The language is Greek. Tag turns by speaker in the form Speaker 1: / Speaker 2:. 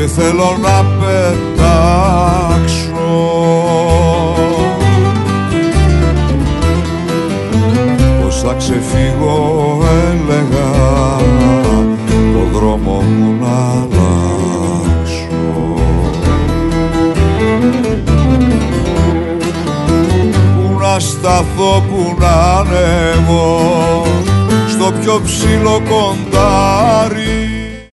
Speaker 1: και θέλω να πετάξω. Πως θα ξεφύγω έλεγα, το δρόμο μου να αλλάξω. Πού να σταθώ, πού να ανέβω, στο πιο ψηλό κοντάρι,